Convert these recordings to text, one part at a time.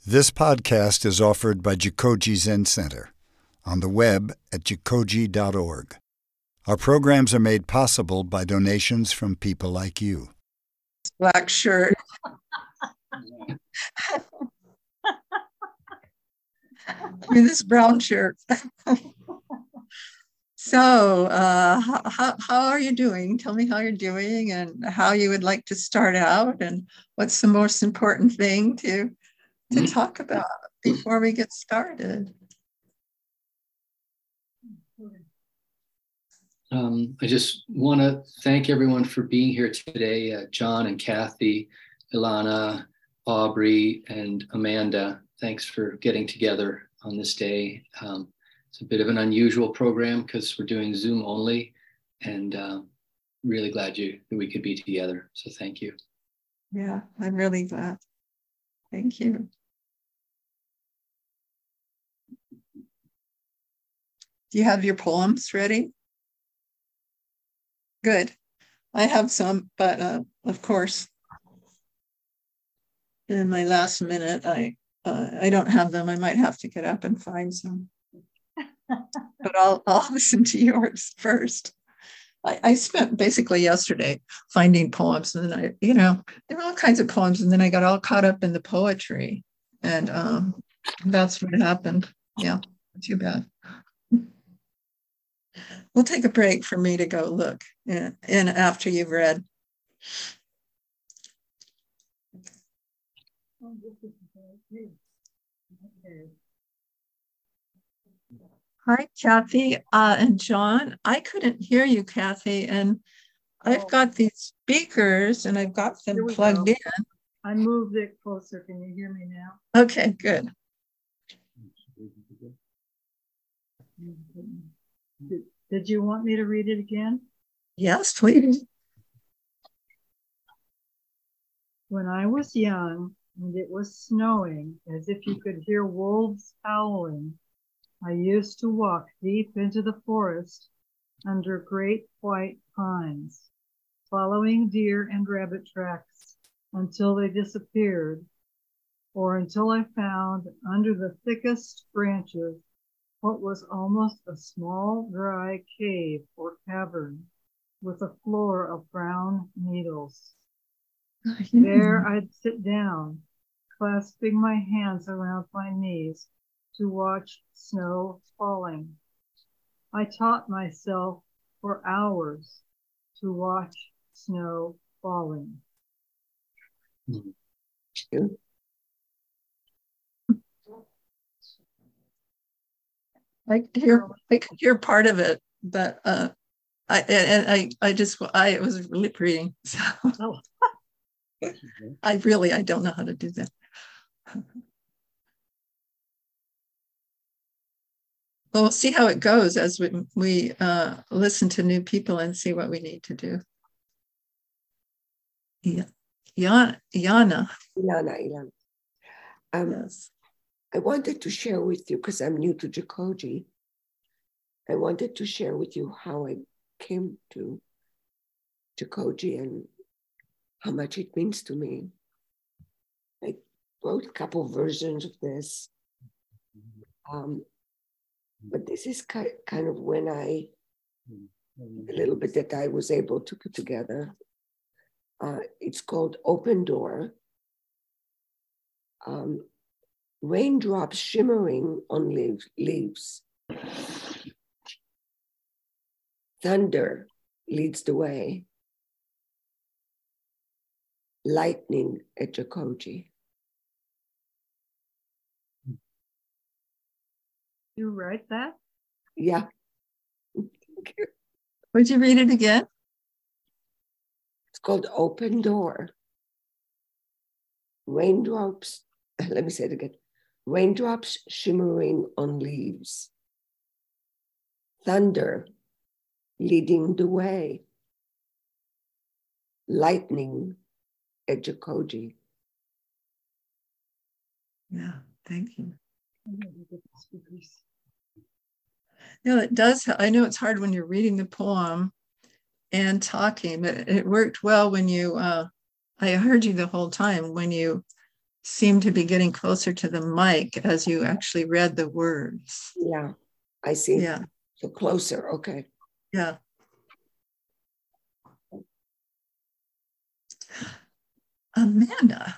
This podcast is offered by Jikoji Zen Center on the web at jikoji.org. Our programs are made possible by donations from people like you. Black shirt. In this brown shirt. So, how are you doing? Tell me how you're doing and how you would like to start out, and what's the most important thing to talk about before we get started. I just want to thank everyone for being here today. John and Kathy, Ilana, Aubrey, and Amanda, thanks for getting together on this day. It's a bit of an unusual program because we're doing Zoom only, and really glad that we could be together. So thank you. Yeah, I'm really glad. Thank you. Do you have your poems ready? Good. I have some, but of course, in my last minute, I don't have them. I might have to get up and find some. But I'll listen to yours first. I spent basically yesterday finding poems, and then there were all kinds of poems, and then I got all caught up in the poetry, and that's what happened. Yeah, too bad. We'll take a break for me to go look in after you've read. Hi, Kathy and John. I couldn't hear you, Kathy, and I've got these speakers and I've got them plugged in. I moved it closer. Can you hear me now? Okay, good. Did you want me to read it again? Yes, please. When I was young and it was snowing, as if you could hear wolves howling, I used to walk deep into the forest under great white pines, following deer and rabbit tracks until they disappeared, or until I found under the thickest branches what was almost a small dry cave or cavern with a floor of brown needles. There I'd sit down, clasping my hands around my knees to watch snow falling. I taught myself for hours to watch snow falling. I could hear part of it, but it was lip reading. So I don't know how to do that. Well, we'll see how it goes as we listen to new people and see what we need to do. Yeah, Yana. Yes. I wanted to share with you, because I'm new to Jikoji, I wanted to share with you how I came to Jikoji and how much it means to me. I wrote a couple versions of this, but this is kind of when a little bit that I was able to put together. It's called Open Door. Raindrops shimmering on leaves. Thunder leads the way. Lightning at Jikoji. You write that? Yeah. Would you read it again? It's called Open Door. Raindrops, let me say it again. Raindrops shimmering on leaves. Thunder leading the way. Lightning at Jikoji. Yeah, thank you. No, it does. I know it's hard when you're reading the poem and talking, but it worked well when you, I heard you the whole time when you seemed to be getting closer to the mic as you actually read the words. Yeah, I see. Yeah. So closer, okay. Yeah. Amanda.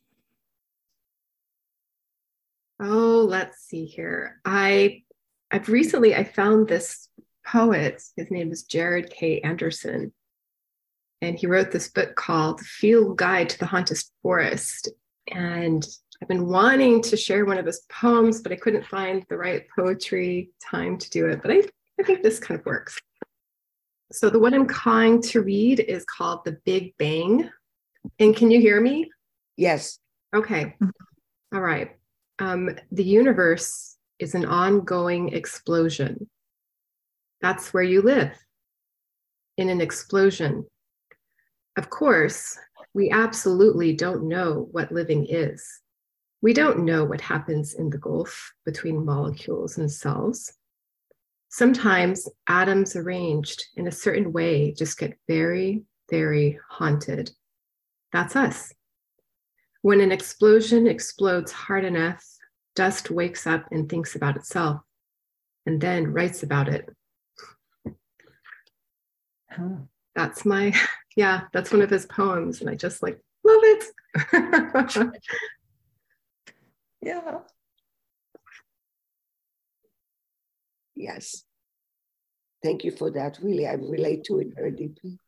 Oh, let's see here. I've recently found this poet. His name is Jared K. Anderson. And he wrote this book called Field Guide to the Haunted Forest. And I've been wanting to share one of his poems, but I couldn't find the right poetry time to do it. But I think this kind of works. So the one I'm going to read is called The Big Bang. And can you hear me? Yes. Okay. All right. The universe is an ongoing explosion. That's where you live, in an explosion. Of course, we absolutely don't know what living is. We don't know what happens in the gulf between molecules and cells. Sometimes atoms arranged in a certain way just get very, very haunted. That's us. When an explosion explodes hard enough, dust wakes up and thinks about itself, and then writes about it. That's that's one of his poems, and I just love it. Yeah. Yes. Thank you for that. Really, I relate to it very deeply.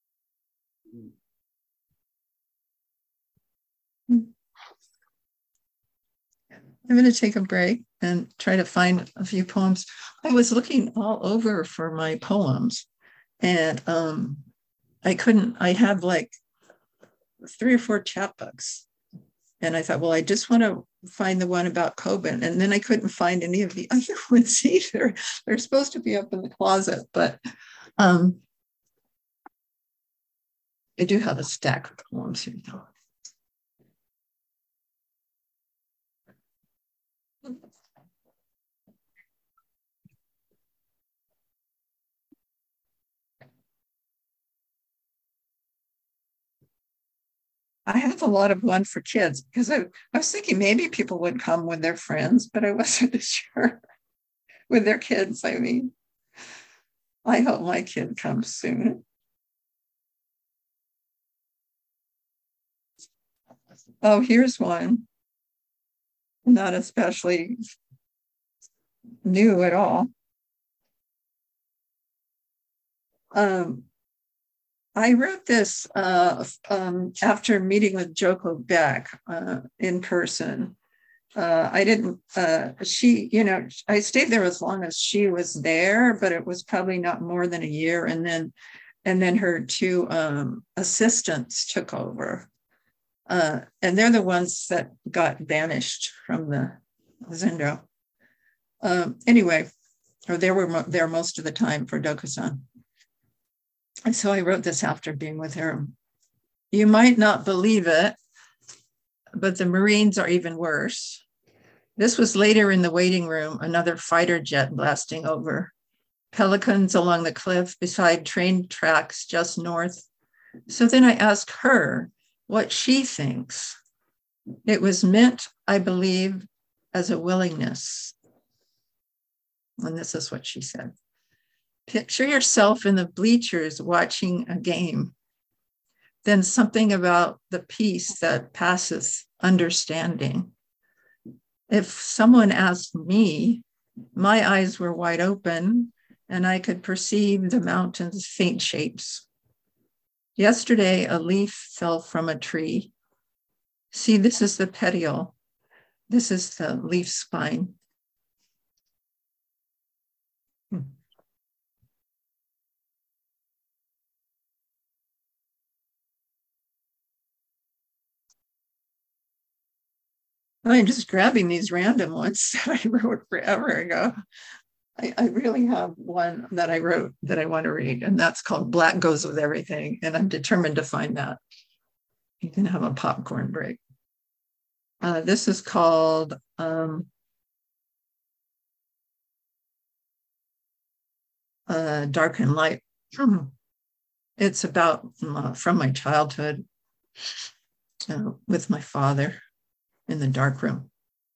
I'm going to take a break and try to find a few poems. I was looking all over for my poems, and I have like 3 or 4 chapbooks. And I thought, well, I just want to find the one about Coben. And then I couldn't find any of the other ones either. They're supposed to be up in the closet, but I do have a stack of poems here, though. I have a lot of one for kids because I was thinking maybe people would come with their friends, but I wasn't sure with their kids. I mean, I hope my kid comes soon. Oh, here's one. Not especially new at all. I wrote this after meeting with Joko Beck in person. I didn't, I stayed there as long as she was there, but it was probably not more than a year. And then her 2 assistants took over. And they're the ones that got banished from the Zendo. Anyway, or they were there most of the time for Dokusan. And so I wrote this after being with her. You might not believe it, but the Marines are even worse. This was later in the waiting room, another fighter jet blasting over. Pelicans along the cliff beside train tracks just north. So then I asked her what she thinks. It was meant, I believe, as a willingness. And this is what she said. Picture yourself in the bleachers watching a game. Then something about the peace that passes understanding. If someone asked me, my eyes were wide open and I could perceive the mountain's faint shapes. Yesterday, a leaf fell from a tree. See, this is the petiole. This is the leaf spine. I'm just grabbing these random ones that I wrote forever ago. I really have one that I wrote that I want to read, and that's called Black Goes With Everything, and I'm determined to find that. You can have a popcorn break. This is called Dark and Light. It's about from my childhood with my father. in the dark room.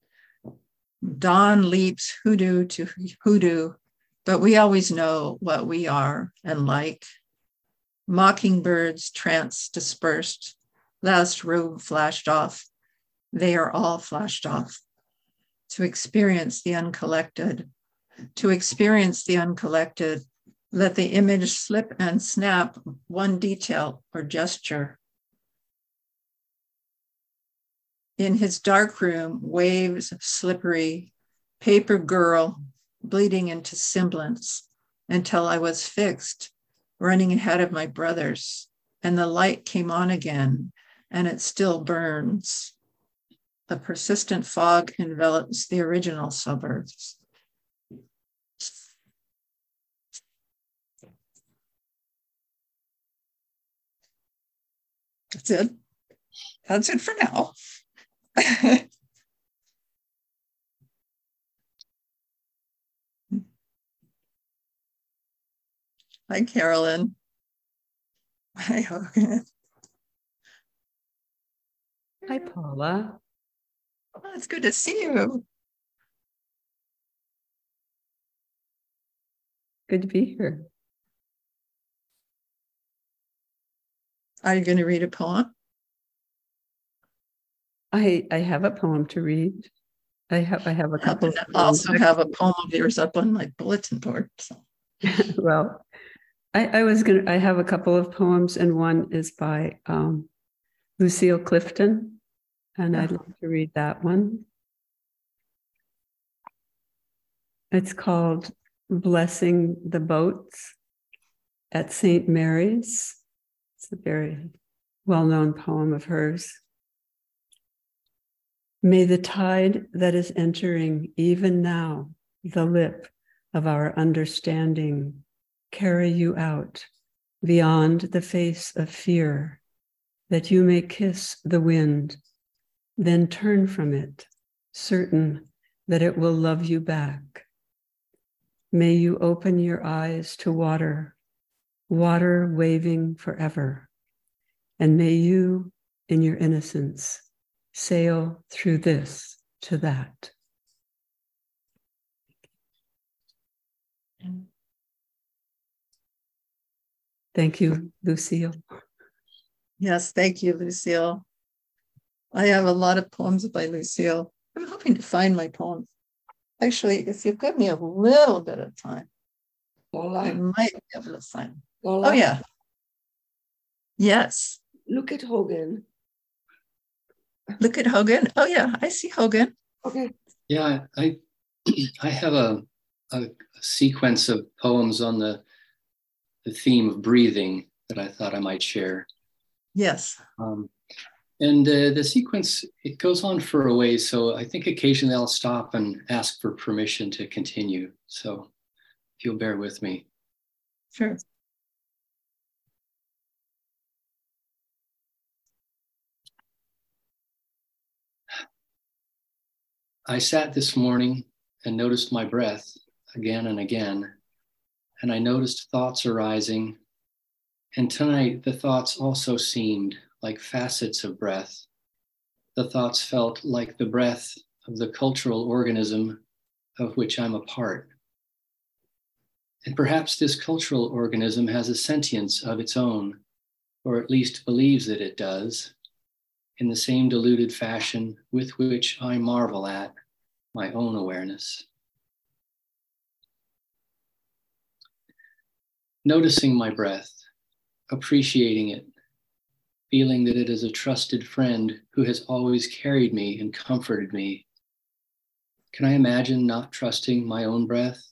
Dawn leaps hoodoo to hoodoo, but we always know what we are and like. Mockingbirds trance dispersed, last robe flashed off. They are all flashed off. To experience the uncollected, let the image slip and snap one detail or gesture. In his dark room, waves slippery, paper girl bleeding into semblance until I was fixed, running ahead of my brothers, and the light came on again, and it still burns. A persistent fog envelops the original suburbs. That's it. That's it for now. Hi, Carolyn. Hi, Hogan. Hi, Paula. Oh, it's good to see you. Good to be here. Are you going to read a poem? I have a poem to read. I have a couple. I also have a poem of yours up on my bulletin board. So. Well, I have a couple of poems, and one is by Lucille Clifton, and I'd like to read that one. It's called Blessing the Boats at St. Mary's. It's a very well-known poem of hers. May the tide that is entering even now the lip of our understanding carry you out beyond the face of fear, that you may kiss the wind, then turn from it, certain that it will love you back. May you open your eyes to water, water waving forever, and may you, in your innocence, sail through this to that. Thank you, Lucille. Yes, thank you, Lucille. I have a lot of poems by Lucille. I'm hoping to find my poems. Actually, if you give me a little bit of time, I might be able to find them. Oh, yeah. Yes. Look at Hogan. Look at Hogan. Oh, yeah, I see Hogan. Okay. Yeah, I have a sequence of poems on the theme of breathing that I thought I might share. Yes. And the sequence, it goes on for a ways, so I think occasionally I'll stop and ask for permission to continue. So if you'll bear with me. Sure. I sat this morning and noticed my breath again and again, and I noticed thoughts arising. And tonight, the thoughts also seemed like facets of breath. The thoughts felt like the breath of the cultural organism of which I'm a part. And perhaps this cultural organism has a sentience of its own, or at least believes that it does, in the same diluted fashion with which I marvel at my own awareness. Noticing my breath, appreciating it, feeling that it is a trusted friend who has always carried me and comforted me. Can I imagine not trusting my own breath?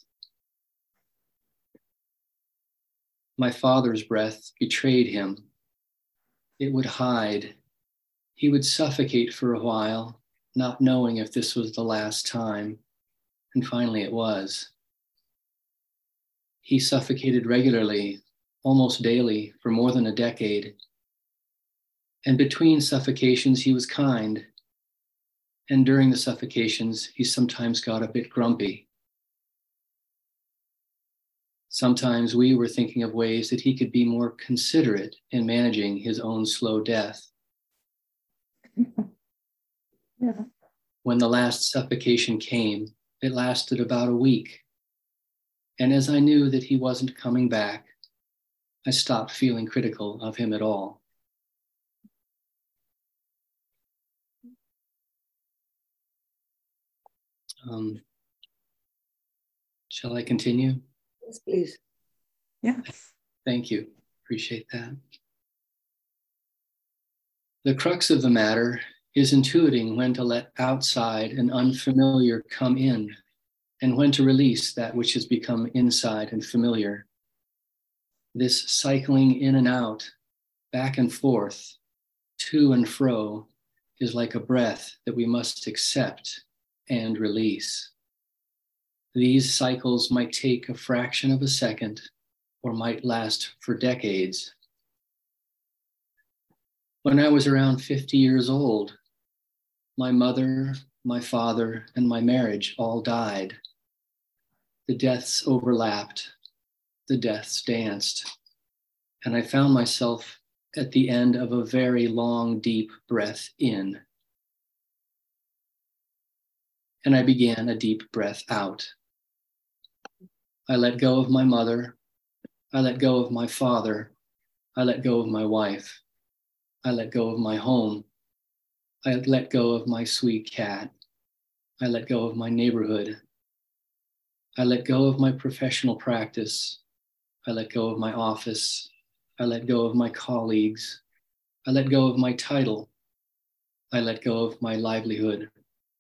My father's breath betrayed him. It would hide. He would suffocate for a while, not knowing if this was the last time. And finally it was. He suffocated regularly, almost daily, for more than a decade. And between suffocations, he was kind. And during the suffocations, he sometimes got a bit grumpy. Sometimes we were thinking of ways that he could be more considerate in managing his own slow death. Yeah. When the last suffocation came, it lasted about a week. And as I knew that he wasn't coming back, I stopped feeling critical of him at all. Shall I continue? Yes, please. Yeah. Thank you. Appreciate that. The crux of the matter is intuiting when to let outside and unfamiliar come in, and when to release that which has become inside and familiar. This cycling in and out, back and forth, to and fro, is like a breath that we must accept and release. These cycles might take a fraction of a second or might last for decades. When I was around 50 years old, my mother, my father, and my marriage all died. The deaths overlapped, the deaths danced, and I found myself at the end of a very long, deep breath in. And I began a deep breath out. I let go of my mother. I let go of my father. I let go of my wife. I let go of my home. I let go of my sweet cat. I let go of my neighborhood. I let go of my professional practice. I let go of my office. I let go of my colleagues. I let go of my title. I let go of my livelihood.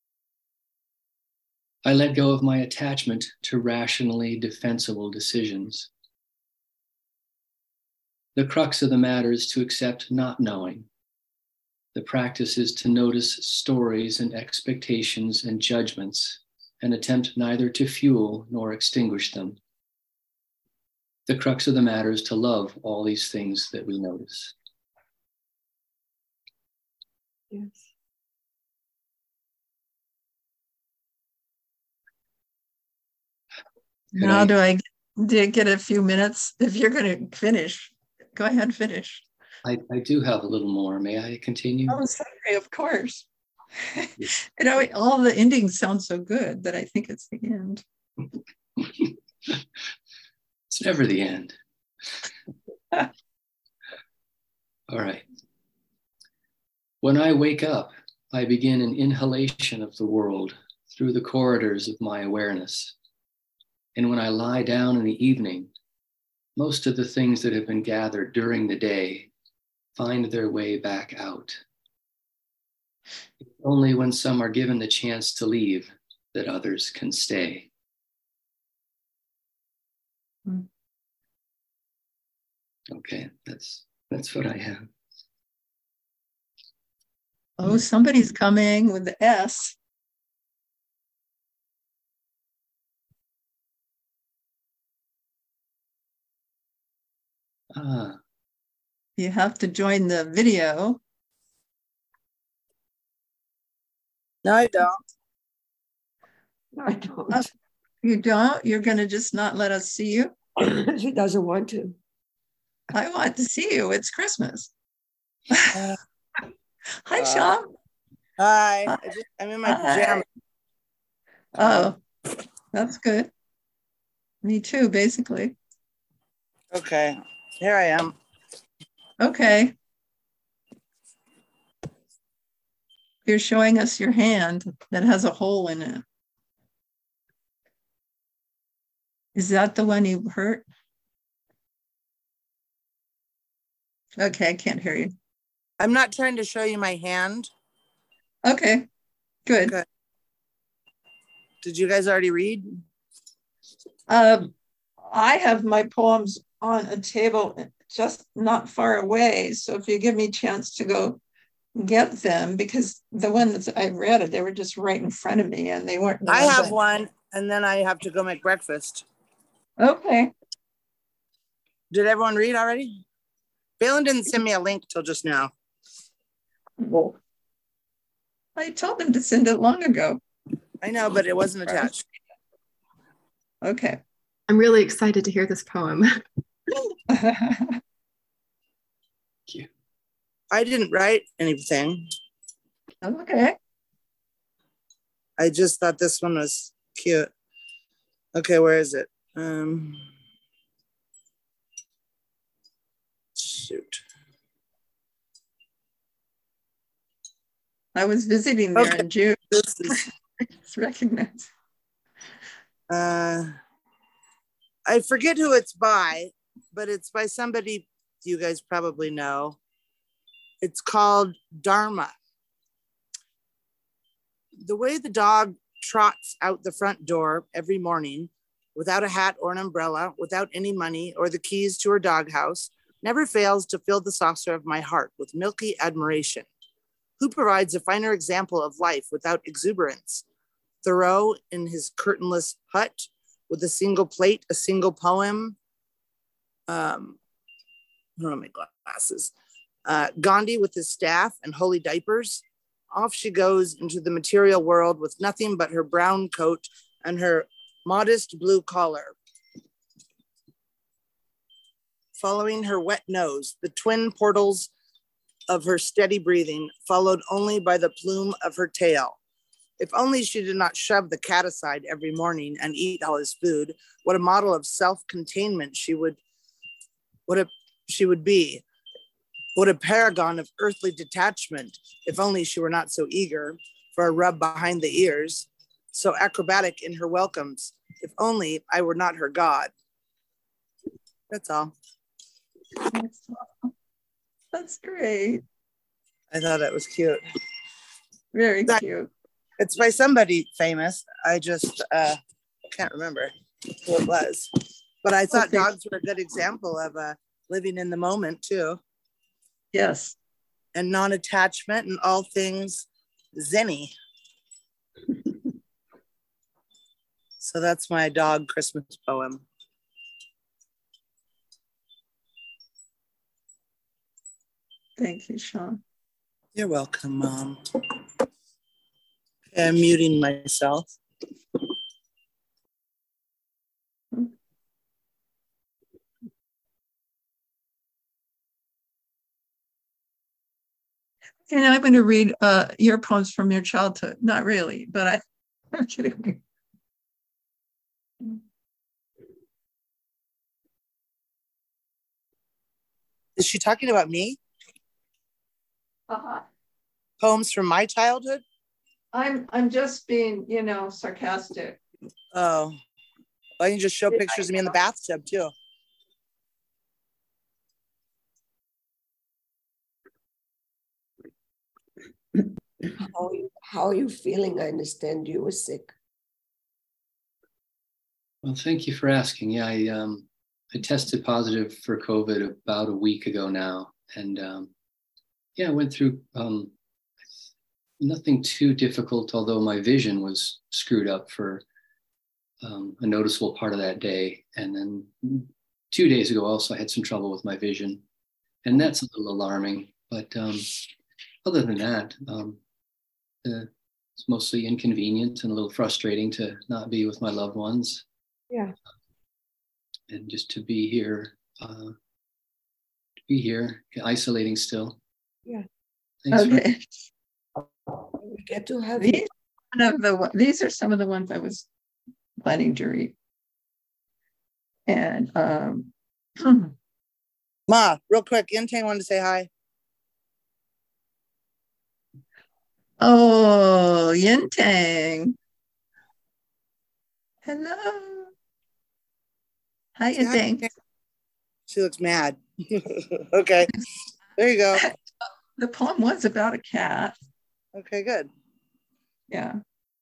I let go of my attachment to rationally defensible decisions. The crux of the matter is to accept not knowing. The practice is to notice stories and expectations and judgments and attempt neither to fuel nor extinguish them. The crux of the matter is to love all these things that we notice. Yes. Now do I get a few minutes? If you're going to finish, go ahead and finish. I do have a little more. May I continue? Oh, sorry, of course. You know, all the endings sound so good that I think it's the end. It's never the end. All right. When I wake up, I begin an inhalation of the world through the corridors of my awareness. And when I lie down in the evening, most of the things that have been gathered during the day find their way back out. It's only when some are given the chance to leave that others can stay. Okay, that's what I have. Oh, somebody's coming with the S. You have to join the video. No, I don't. No, I don't. You don't? You're going to just not let us see you? She doesn't want to. I want to see you. It's Christmas. Hi, Sean. Hi. I'm in my pajamas. Oh, that's good. Me too, basically. Okay. Here I am. Okay. You're showing us your hand that has a hole in it. Is that the one you hurt? Okay, I can't hear you. I'm not trying to show you my hand. Okay, good. Okay. Did you guys already read? I have my poems on a table just not far away. So if you give me a chance to go get them, because the ones that I read, they were just right in front of me and they weren't. I have one and then I have to go make breakfast. Okay. Did everyone read already? Balin didn't send me a link till just now. Well, I told them to send it long ago. I know, but it wasn't attached. Okay. I'm really excited to hear this poem. Thank you. I didn't write anything. Okay. I just thought this one was cute. Okay, where is it? Shoot. I was visiting there in June. This is It's recognized. I forget who it's by, but it's by somebody you guys probably know. It's called Dharma. The way the dog trots out the front door every morning without a hat or an umbrella, without any money or the keys to her doghouse, never fails to fill the saucer of my heart with milky admiration. Who provides a finer example of life without exuberance? Thoreau in his curtainless hut with a single plate, a single poem. I don't have my glasses. Gandhi with his staff and holy diapers. Off she goes into the material world with nothing but her brown coat and her modest blue collar. Following her wet nose, the twin portals of her steady breathing, followed only by the plume of her tail. If only she did not shove the cat aside every morning and eat all his food, what a model of self-containment she would be. What a paragon of earthly detachment, if only she were not so eager for a rub behind the ears, so acrobatic in her welcomes, if only I were not her God. That's all. That's great. I thought it was cute. Very cute. It's by somebody famous. I just can't remember who it was. But I thought dogs were a good example of living in the moment too. Yes. And non-attachment and all things zenny. So that's my dog Christmas poem. Thank you, Sean. You're welcome, Mom. Okay, I'm muting myself. And I'm going to read your poems from your childhood. Not really, but I'm kidding. Is she talking about me? Uh-huh. Poems from my childhood? I'm just being, sarcastic. Oh, I can just show pictures of me in the bathtub too. How are you feeling? I understand you were sick. Well, thank you for asking. Yeah, I tested positive for COVID about a week ago now, and I went through nothing too difficult, although my vision was screwed up for a noticeable part of that day. And then 2 days ago, also, I had some trouble with my vision, and that's a little alarming. But other than that, it's mostly inconvenient and a little frustrating to not be with my loved ones. Yeah. And just to be here, isolating still. Yeah. Thanks okay. We get to have these are some of the ones I was planning to read. And Ma, real quick, Yintang wanted to say hi. Oh, Yintang. Hello. Hi, Yintang. She looks mad. Okay, there you go. The poem was about a cat. Okay, good. Yeah.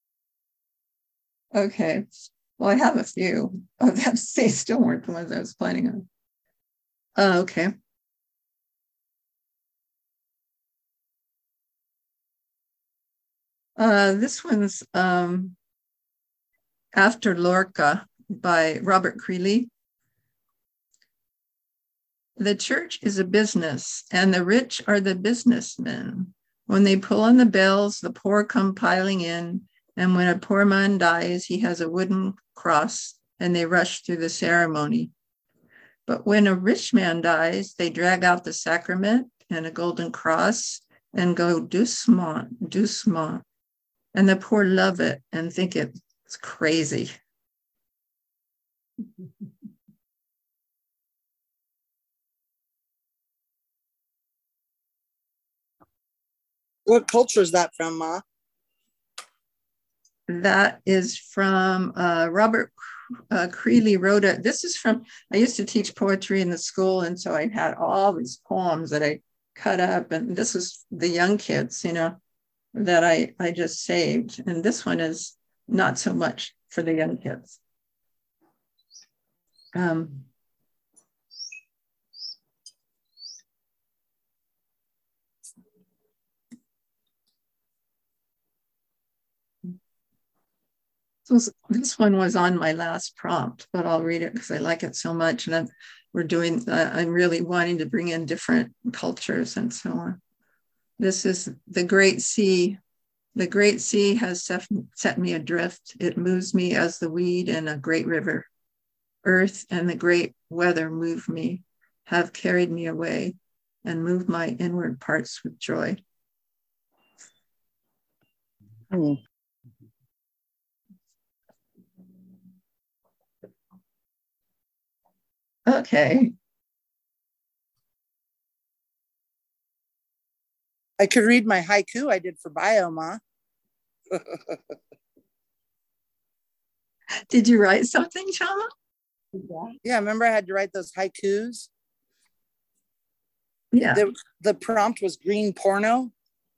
Okay. Well, I have a few. Oh, they still weren't the ones I was planning on. Okay. This one's After Lorca by Robert Creeley. The church is a business, and the rich are the businessmen. When they pull on the bells, the poor come piling in, and when a poor man dies, he has a wooden cross, and they rush through the ceremony. But when a rich man dies, they drag out the sacrament and a golden cross and go doucement, doucement. And the poor love it and think it's crazy. What culture is that from, Ma? That is from Robert Creeley wrote it. This is from, I used to teach poetry in the school. And so I had all these poems that I cut up. And this is the young kids, you know, that I just saved. And this one is not so much for the young kids. So this one was on my last prompt, but I'll read it because I like it so much. And I'm really wanting to bring in different cultures and so on. This is the great sea. The great sea has set me adrift. It moves me as the weed in a great river. Earth and the great weather move me, have carried me away, and moved my inward parts with joy. Okay. I could read my haiku I did for bio, Ma. Did you write something, Chama? Yeah, remember I had to write those haikus? Yeah. The prompt was green porno.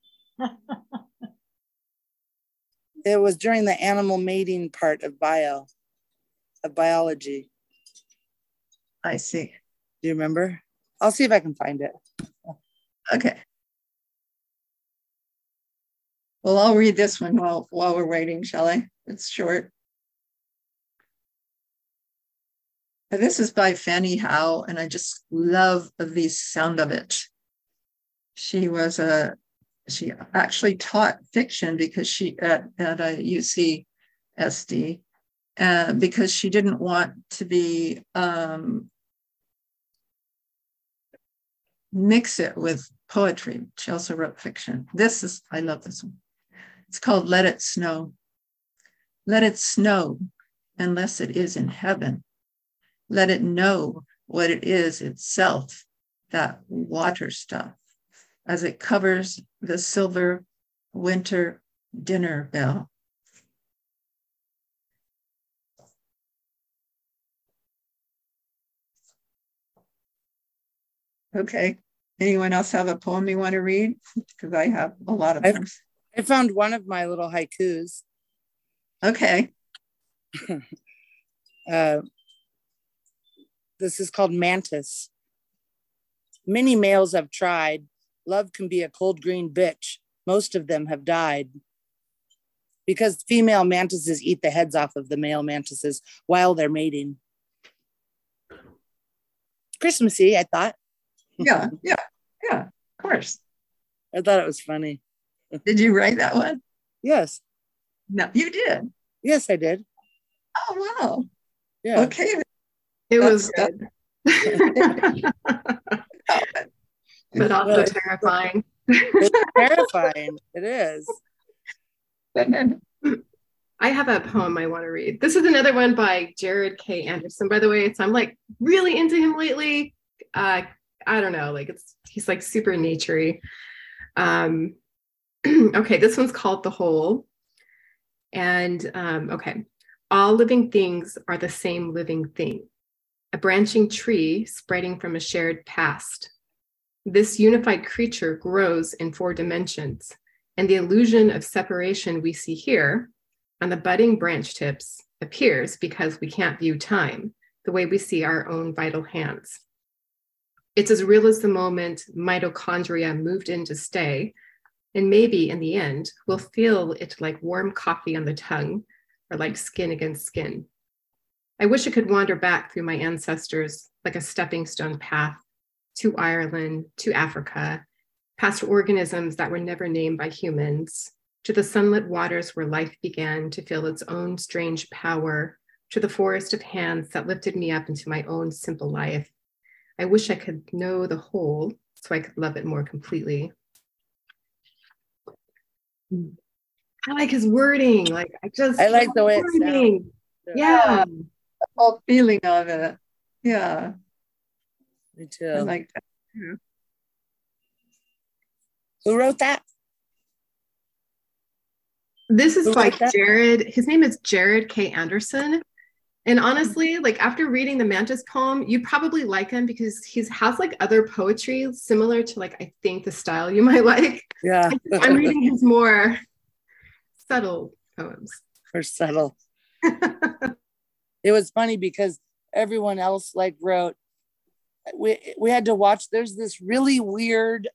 It was during the animal mating part of biology. I see. Do you remember? I'll see if I can find it. Okay. Well, I'll read this one while we're waiting, shall I? It's short. This is by Fanny Howe, and I just love the sound of it. She actually taught fiction because she at a UCSD, because she didn't want to be mix it with poetry. She also wrote fiction. I love this one. It's called Let It Snow. Let it snow, unless it is in heaven. Let it know what it is itself, that water stuff, as it covers the silver winter dinner bell. Okay. Anyone else have a poem you want to read? Because I have a lot of them. I found one of my little haikus. Okay. This is called Mantis. Many males have tried. Love can be a cold green bitch. Most of them have died. Because female mantises eat the heads off of the male mantises while they're mating. Christmassy, I thought. Yeah, of course. I thought it was funny. Did you write that one? Yes. No, you did. Yes, I did. Oh, wow. Yeah. Okay. It was good. But also terrifying. It's terrifying. It is. I have a poem I want to read. This is another one by Jared K. Anderson, by the way. So I'm like really into him lately. I don't know, like he's like super naturey. Okay, this one's called The Whole. And okay, all living things are the same living thing, a branching tree spreading from a shared past. This unified creature grows in 4 dimensions, and the illusion of separation we see here on the budding branch tips appears because we can't view time the way we see our own vital hands. It's as real as the moment mitochondria moved in to stay, and maybe in the end, we'll feel it like warm coffee on the tongue or like skin against skin. I wish I could wander back through my ancestors like a stepping stone path to Ireland, to Africa, past organisms that were never named by humans, to the sunlit waters where life began to feel its own strange power, to the forest of hands that lifted me up into my own simple life. I wish I could know the whole so I could love it more completely. I like his wording. Like I like the way it sounds. Yeah. The whole feeling of it. Yeah. Me too. I like that too. Who wrote that? This is Who by wrote that? Jared. His name is Jared K. Anderson. And honestly, like after reading the Mantis poem, you probably like him because he has like other poetry similar to like, I think the style you might like. Yeah. I'm reading his more subtle poems. Or subtle. It was funny because everyone else like wrote, we had to watch, there's this really weird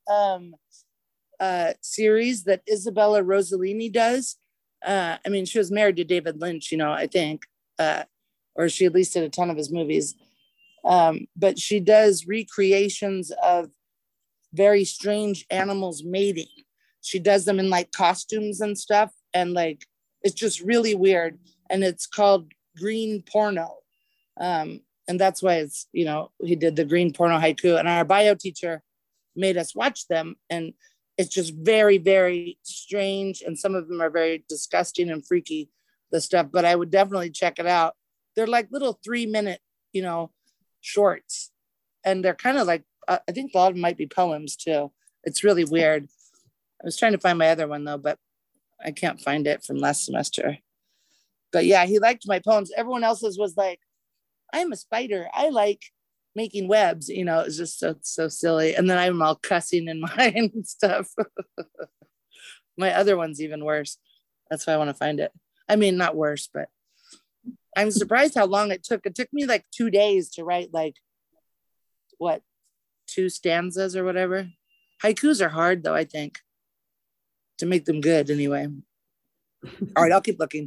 series that Isabella Rossellini does. I mean, she was married to David Lynch, you know, I think, or she at least did a ton of his movies. But she does recreations of very strange animals mating. She does them in like costumes and stuff. And like, it's just really weird. And it's called green porno. And that's why it's, you know, he did the green porno haiku. And our bio teacher made us watch them. And it's just very, very strange. And some of them are very disgusting and freaky, the stuff, but I would definitely check it out. They're like little 3-minute, you know, shorts. And they're kind of like, I think a lot of them might be poems too. It's really weird. I was trying to find my other one though, but I can't find it from last semester. But yeah, he liked my poems. Everyone else's was like, I'm a spider. I like making webs, you know, it's just so silly. And then I'm all cussing in mine and stuff. My other one's even worse. That's why I want to find it. I mean, not worse, but I'm surprised how long it took. It took me like 2 days to write like, what, 2 stanzas or whatever. Haikus are hard though, I think, to make them good anyway. All right, I'll keep looking.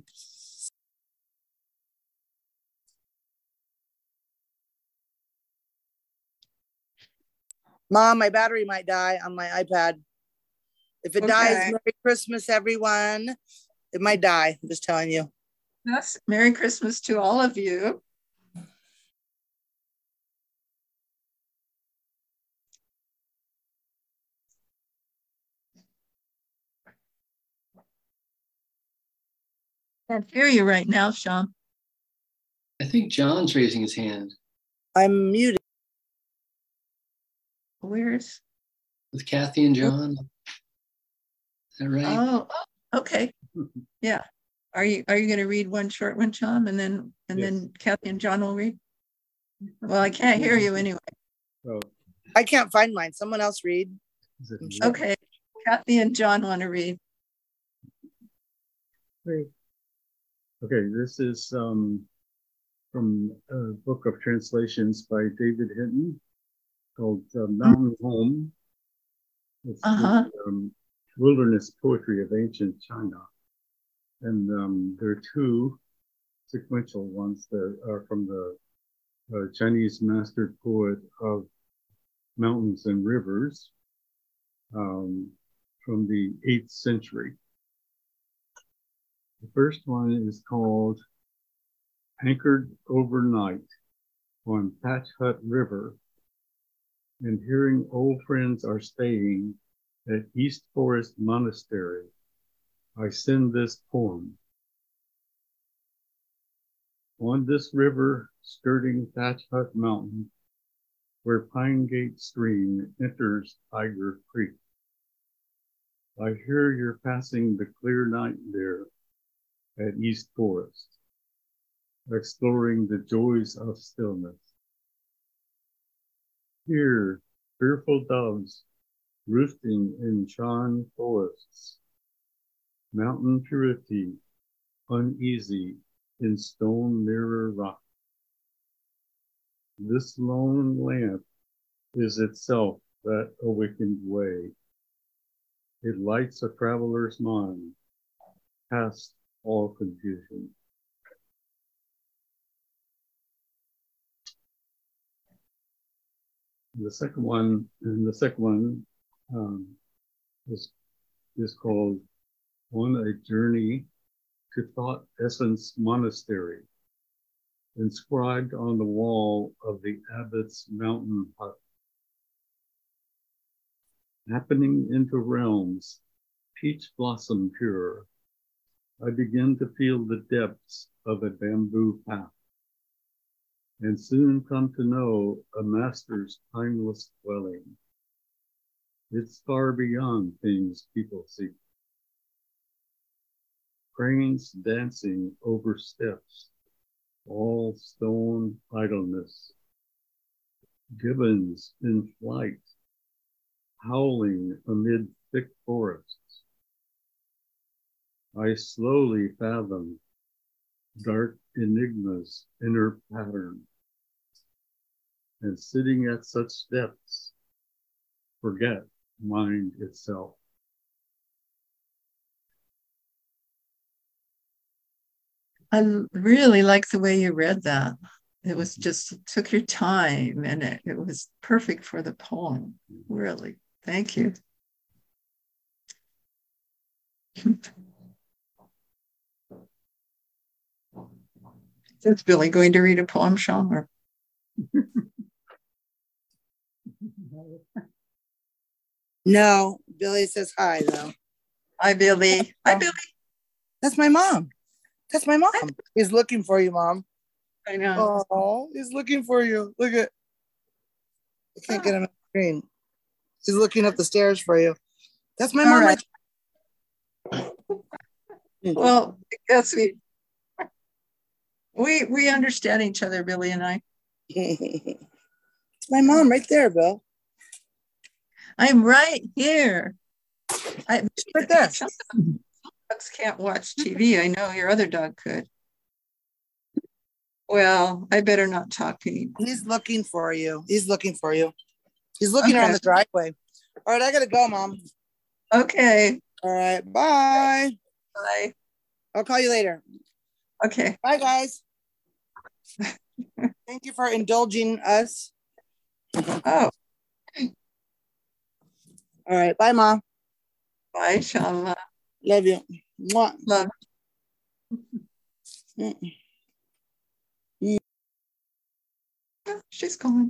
Mom, my battery might die on my iPad. If it dies, Merry Christmas, everyone. It might die. I'm just telling you. Yes, Merry Christmas to all of you. Can't hear you right now, Sean. I think John's raising his hand. I'm muted. Where's? With Kathy and John. Is that right? Oh, okay. Yeah. Are you going to read one short one, Sean, and then Kathy and John will read? Well, I can't hear you anyway. Oh. I can't find mine. Someone else read. Okay. Kathy and John want to read. Great. Okay, this is from a book of translations by David Hinton called Mountain Home. It's the, wilderness poetry of ancient China. And there are 2 sequential ones that are from the Chinese master poet of mountains and rivers from the 8th century. The first one is called Anchored Overnight on Thatch Hut River, and hearing old friends are staying at East Forest Monastery, I send this poem. On this river skirting Thatch Hut Mountain, where Pine Gate Stream enters Tiger Creek, I hear you're passing the clear night there at East Forest, exploring the joys of stillness. Here, fearful doves roosting in Shan forests, mountain purity, uneasy in stone mirror rock. This lone lamp is itself that awakened way. It lights a traveler's mind, past all confusion. The second one is called On a Journey to Thought Essence Monastery, inscribed on the wall of the abbot's mountain hut. Happening into realms, peach blossom pure, I begin to feel the depths of a bamboo path, and soon come to know a master's timeless dwelling. It's far beyond things people see. Cranes dancing over steps, all stone idleness. Gibbons in flight, howling amid thick forests. I slowly fathom dark enigmas, inner pattern, and sitting at such depths, forget mind itself. I really like the way you read that. It was just, it took your time, and it was perfect for the poem. Really. Thank you. Is Billy going to read a poem, Sean? Or? No, Billy says hi, though. Hi, Billy. Hi, Billy. That's my mom. That's my mom. He's looking for you, Mom. I know. Oh, he's looking for you. Look at. I can't get him on the screen. He's looking up the stairs for you. That's my mom. Right. Well, I guess we understand each other, Billy and I. It's my mom right there, Bill. I'm right here. Right there. Some dogs can't watch TV. I know your other dog could. Well, I better not talk to you. He's looking for you. He's looking for you. He's looking around the driveway. All right, I gotta go, Mom. Okay. All right, bye. Bye. I'll call you later. Okay. Bye, guys. Thank you for indulging us. Oh. All right, bye, Mom. Bye, Shala. Love you. Mwah. Love. She's calling.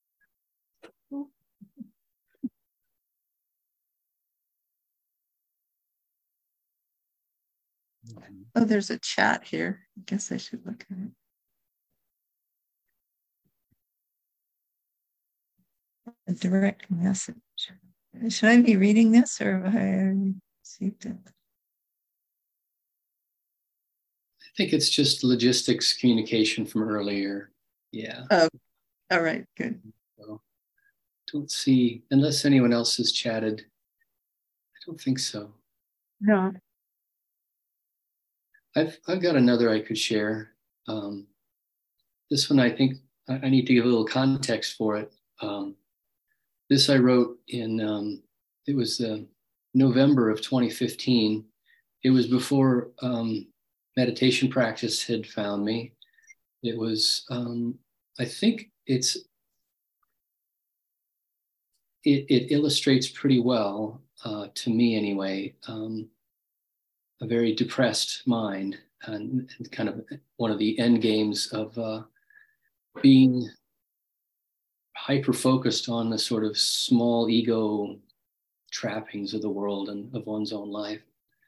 Oh, there's a chat here. I guess I should look at it. A direct message. Should I be reading this, or have I received it? I think it's just logistics communication from earlier. Yeah. Oh, all right, good. So, don't see, unless anyone else has chatted. I don't think so. No. I've got another I could share. This one, I think I need to give a little context for it. This I wrote in, it was November of 2015. It was before meditation practice had found me. It was, I think it illustrates pretty well, to me anyway, a very depressed mind, and kind of one of the end games of being hyper-focused on the sort of small ego trappings of the world and of one's own life.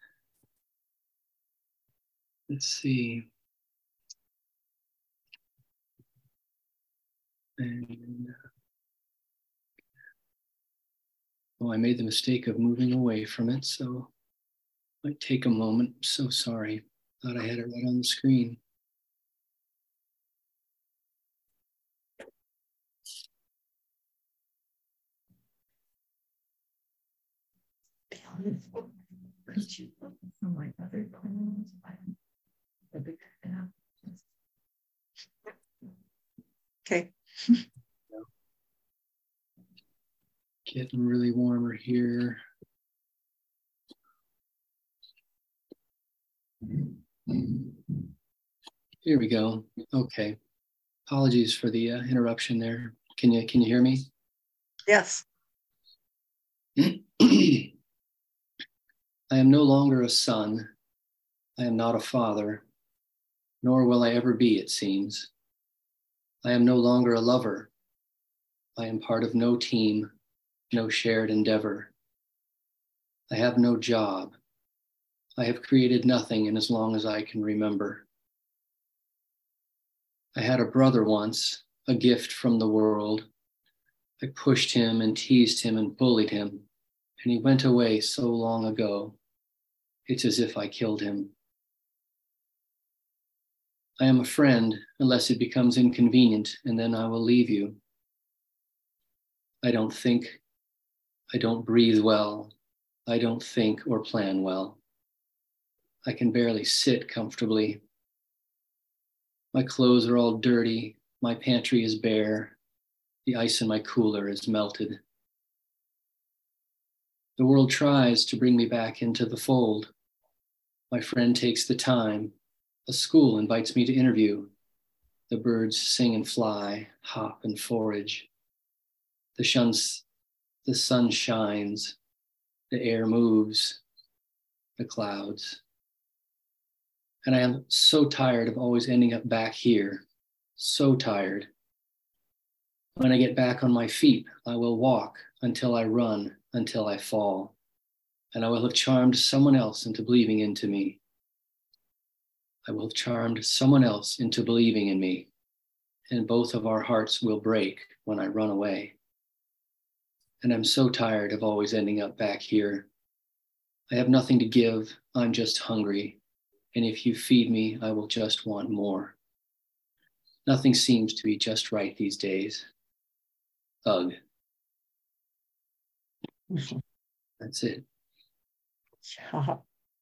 Let's see. And, I made the mistake of moving away from it, so it might take a moment. So sorry. Thought I had it right on the screen. Could you look from my other plans? Okay. Getting really warmer here. Here we go. Okay. Apologies for the interruption there. Can you hear me? Yes. I am no longer a son. I am not a father, nor will I ever be, it seems. I am no longer a lover. I am part of no team, no shared endeavor. I have no job. I have created nothing in as long as I can remember. I had a brother once, a gift from the world. I pushed him and teased him and bullied him, and he went away so long ago. It's as if I killed him. I am a friend unless it becomes inconvenient, and then I will leave you. I don't think, I don't breathe well. I don't think or plan well. I can barely sit comfortably. My clothes are all dirty. My pantry is bare. The ice in my cooler is melted. The world tries to bring me back into the fold. My friend takes the time. A school invites me to interview. The birds sing and fly, hop and forage. The sun shines. The air moves. The clouds. And I am so tired of always ending up back here. So tired. When I get back on my feet, I will walk until I run, until I fall. And I will have charmed someone else into believing into me. I will have charmed someone else into believing in me. And both of our hearts will break when I run away. And I'm so tired of always ending up back here. I have nothing to give. I'm just hungry. And if you feed me, I will just want more. Nothing seems to be just right these days. Ugh. That's it. Yeah.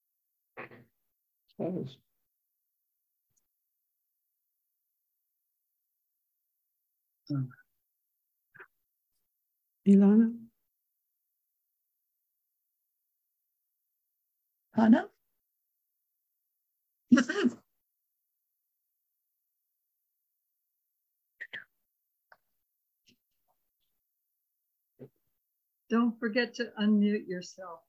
Ilana? Hannah? Don't forget to unmute yourself.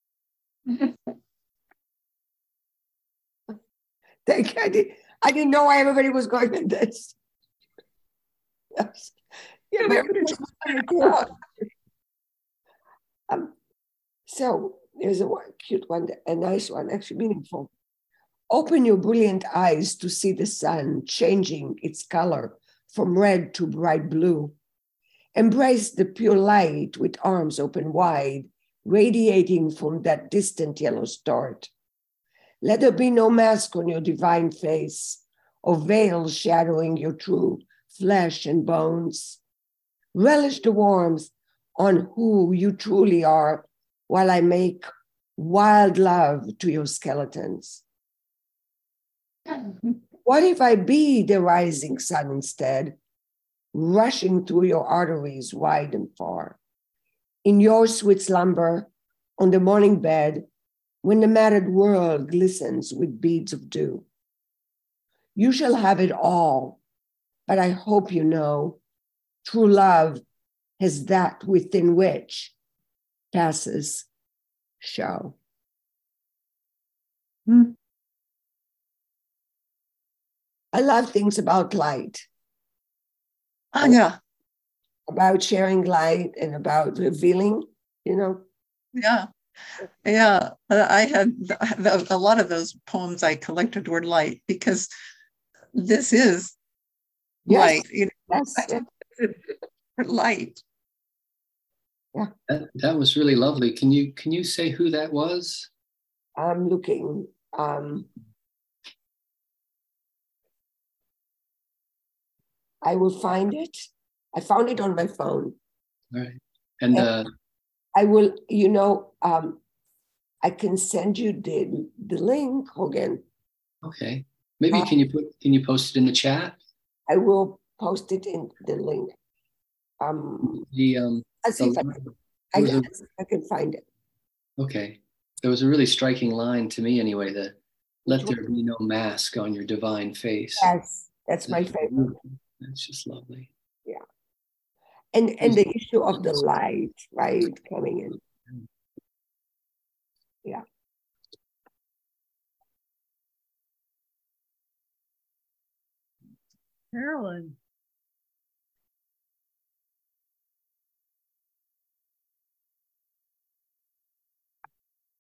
Thank you. I didn't know why everybody was going with this. Yes. Yeah, so there's a cute one, a nice one, actually meaningful. Open your brilliant eyes to see the sun changing its color from red to bright blue. Embrace the pure light with arms open wide, radiating from that distant yellow start. Let there be no mask on your divine face or veil shadowing your true flesh and bones. Relish the warmth on who you truly are while I make wild love to your skeletons. What if I be the rising sun instead, rushing through your arteries wide and far? In your sweet slumber on the morning bed, when the matted world glistens with beads of dew. You shall have it all, but I hope you know true love has that within which passes show. I love things about light. Oh, yeah. About sharing light and about revealing, you know. Yeah. Yeah. I had a lot of those poems I collected were light because this is light. You know, Yes. light. Yeah. That was really lovely. Can you say who that was? I'm looking. I will find it. I found it on my phone. All right. And I will, I can send you the link, Hogan. Okay. Maybe can you post it in the chat? I will post it in the link. I'll see if I can find it. Okay. There was a really striking line to me anyway, that let there be no mask on your divine face. Yes, that's my favorite. That's just lovely. Yeah. And the issue of the light, right, coming in. Yeah. Carolyn.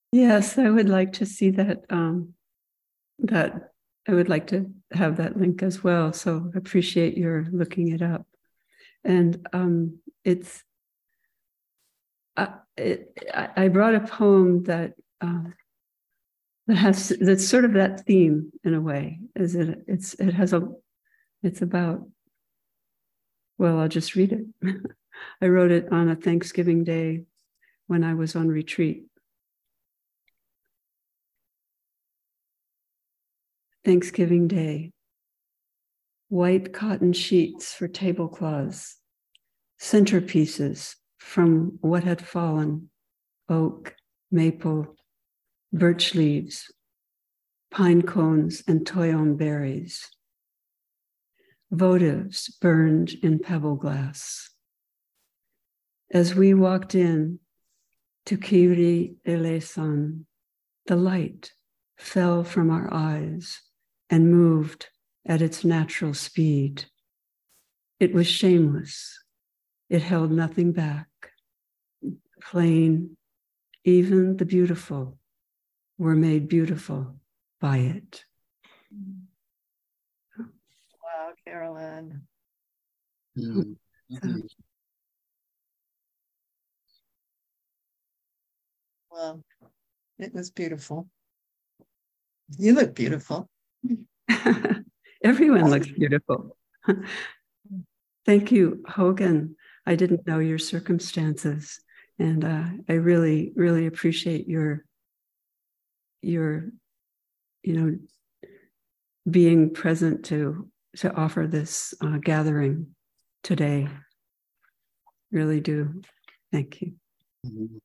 Yes, I would like to see that. That I would like to have that link as well. So appreciate your looking it up. And I brought a poem that's sort of that theme in a way. It's about, well, I'll just read it. I wrote it on a Thanksgiving day when I was on retreat. Thanksgiving Day. White cotton sheets for tablecloths, centerpieces from what had fallen, oak, maple, birch leaves, pine cones, and toyon berries. Votives burned in pebble glass. As we walked in to Kiri Elesan, the light fell from our eyes and moved at its natural speed. It was shameless. It held nothing back. Plain, even the beautiful were made beautiful by it. Wow, Carolyn. Mm-hmm. Well, it was beautiful. You look beautiful. Everyone looks beautiful. Thank you, Hogan. I didn't know your circumstances, and I really, really appreciate your being present to offer this gathering today. Really do. Thank you. Mm-hmm.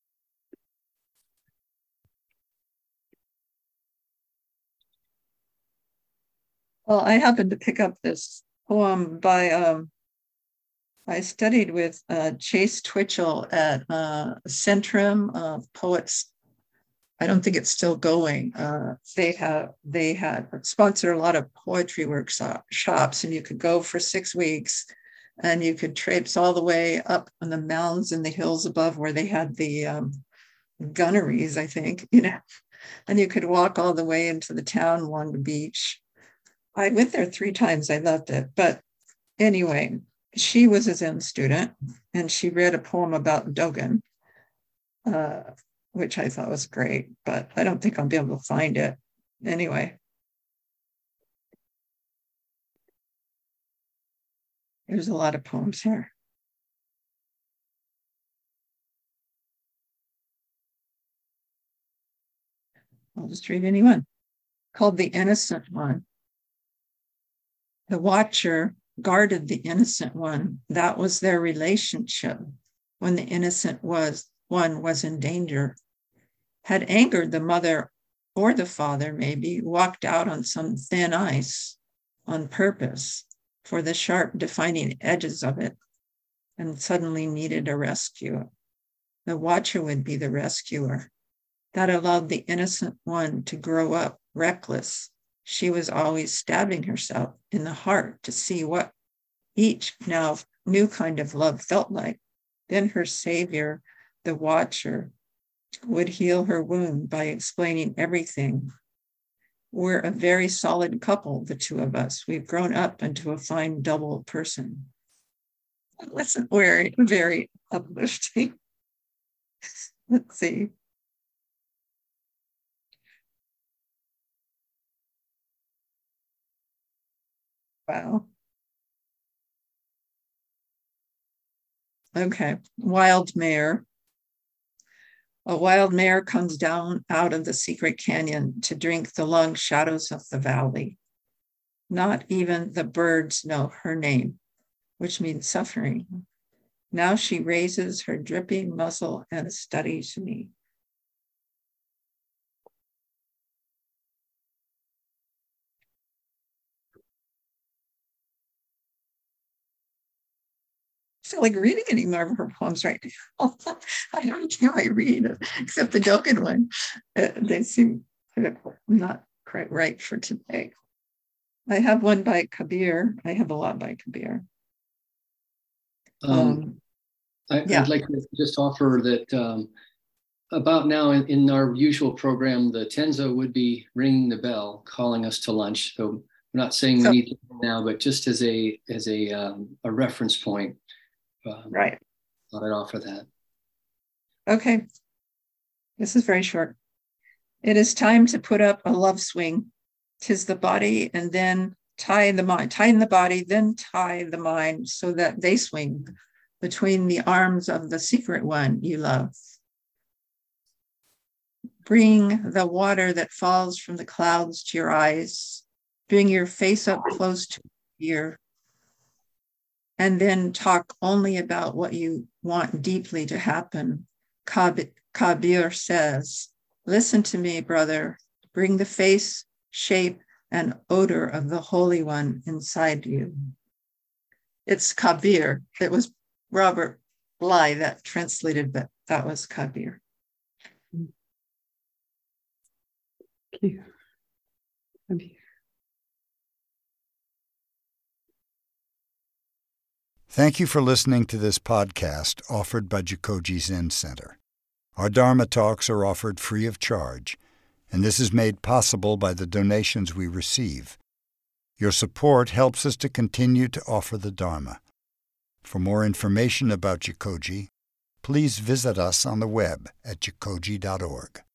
Well, I happened to pick up this poem by, I studied with Chase Twitchell at Centrum of Poets. I don't think it's still going. They had sponsored a lot of poetry workshops, and you could go for 6 weeks, and you could traipse all the way up on the mountains in the hills above where they had the gunneries, I think, and you could walk all the way into the town along the beach. I went there 3 times. I loved it. But anyway, she was a Zen student, and she read a poem about Dogen, which I thought was great, but I don't think I'll be able to find it. Anyway, there's a lot of poems here. I'll just read any one. Called The Innocent One. The watcher guarded the innocent one. That was their relationship when the innocent one was in danger. Had angered the mother or the father, maybe, walked out on some thin ice on purpose for the sharp defining edges of it, and suddenly needed a rescue. The watcher would be the rescuer. That allowed the innocent one to grow up reckless. She was always stabbing herself in the heart to see what each now new kind of love felt like. Then her savior, the watcher, would heal her wound by explaining everything. We're a very solid couple, the two of us. We've grown up into a fine double person. That wasn't very uplifting. Let's see. Wow. Okay, wild mare. A wild mare comes down out of the secret canyon to drink the long shadows of the valley. Not even the birds know her name, which means suffering. Now she raises her dripping muzzle and studies me. I feel like reading any more of her poems right now. I don't know I read, except the Dogen one. They seem not quite right for today. I have one by Kabir. I have a lot by Kabir. I'd like to just offer that about now in our usual program, the Tenzo would be ringing the bell, calling us to lunch. So we're not saying we need to now, but just as a reference point. Right. Thought I'd offer that. Okay. This is very short. It is time to put up a love swing. 'Tis the body, and then tie the mind. Tie in the body, then tie the mind, so that they swing between the arms of the secret one you love. Bring the water that falls from the clouds to your eyes. Bring your face up close to your ear. And then talk only about what you want deeply to happen. Kabir says, listen to me, brother. Bring the face, shape, and odor of the Holy One inside you. It's Kabir. It was Robert Bly that translated, but that was Kabir. Thank you. Kabir. Thank you for listening to this podcast offered by Jikoji Zen Center. Our Dharma talks are offered free of charge, and this is made possible by the donations we receive. Your support helps us to continue to offer the Dharma. For more information about Jikoji, please visit us on the web at jikoji.org.